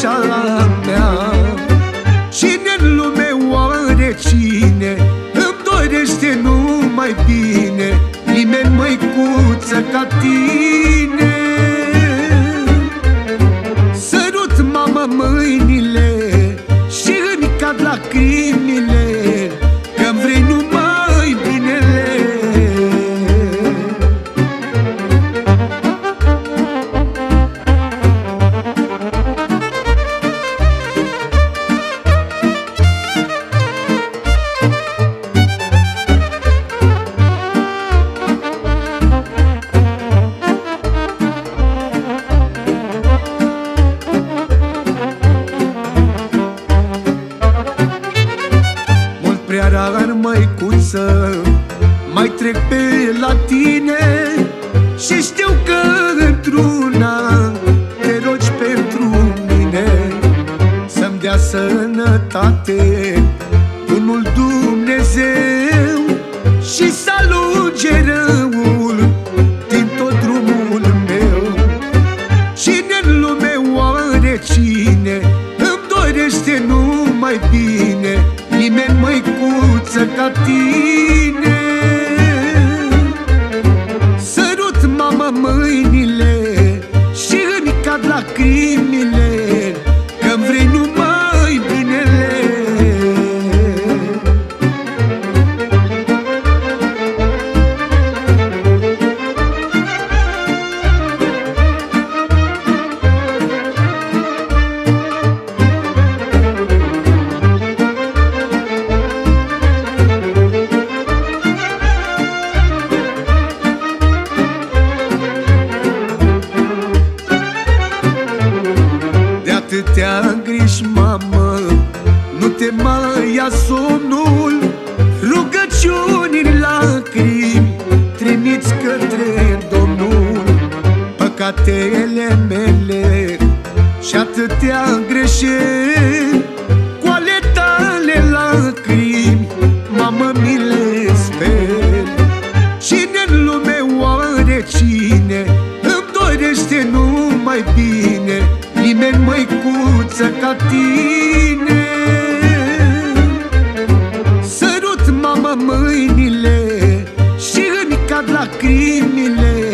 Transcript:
viața mea. Cine în lume, oare cine îmi dorește numai bine? Nimeni, măicuță, ca tine. Sărut, mamă, mâinile și îmi cad lacrimile, că-mi vrei numai binele. Prea rar, măicuță, mai trec pe la tine și știu că într-una te rogi pentru mine. Să-mi dea sănătate bunul Dumnezeu și să alunge răul din tot drumul meu. Cine în lume, oare cine îmi dorește numai bine? Nimeni, măicuță, ca tine. Sărut, mamă, mâinile și îmi cad lacrimile, că-mi vrei numai binele. Atâtea griji, mamă, nu te mai ia somnul. Rugăciuni în lacrimi trimiți către Domnul. Păcatele mele și atâtea greșeli, cu ale tale lacrimi, mamă, mi le speli. Cine în lume, oare cine îmi dorește numai bine? Nimeni, măicuță, ca tine. Sărut, mamă, mâinile și îmi cad lacrimile,